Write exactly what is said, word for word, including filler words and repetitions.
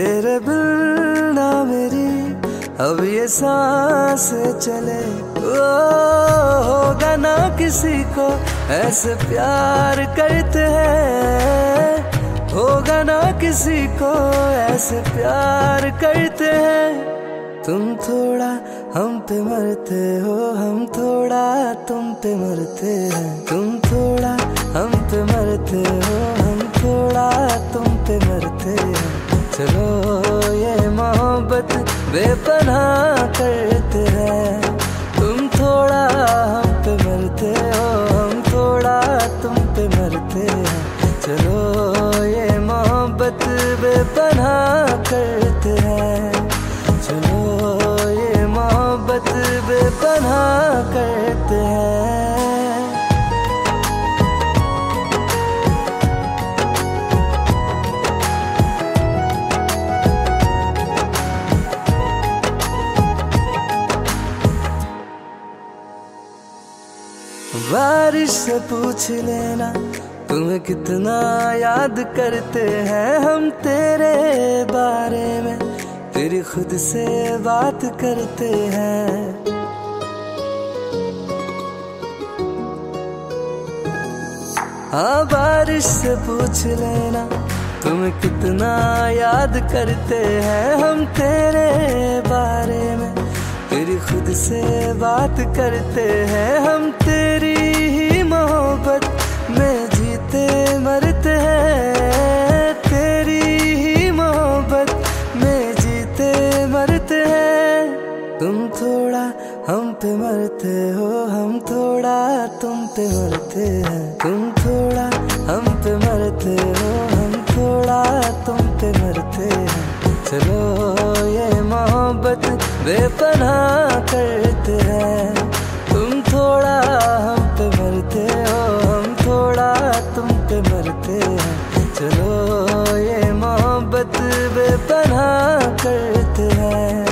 तेरे बिन ना मेरी अब ये सांस चले। ओ होगा ना किसी को ऐसे प्यार करते हैं, होगा ना किसी को ऐसे प्यार करते हैं। तुम थोड़ा हम पे मरते हो, हम थोड़ा तुम पे मरते हैं। तुम थोड़ा हम पे मरते हो, हम थोड़ा तुम पे मरते हैं। चलो ये मोहब्बत बेपनाह करते हैं। तुम थोड़ा हम पे मरते हो, हम थोड़ा तुम पे मरते हैं। चलो ये मोहब्बत बेपनाह करते हैं। चलो ये मोहब्बत बेपनाह करते हैं। बारिश से पूछ लेना तुम्हें कितना याद करते हैं हम तेरे बारे में, तेरी खुद से बात करते हैं। हाँ बारिश से पूछ लेना तुम्हें कितना याद करते हैं हम तेरे बारे में, तेरी खुद से बात करते हैं हम। तेरी ही मोहब्बत में जीते मरते हैं, तेरी ही मोहब्बत में जीते मरते हैं। तुम थोड़ा हम पे मरते हो, हम थोड़ा तुम पे मरते हैं। तुम थोड़ा हम पे मरते हो, हम थोड़ा तुम पे मरते हैं। चलो ये मोहब्बत बेपनाह करते हैं। तुम थोड़ा हम पे मरते हो, हम थोड़ा तुम पे मरते हैं। चलो ये मोहब्बत बेपनाह करते हैं।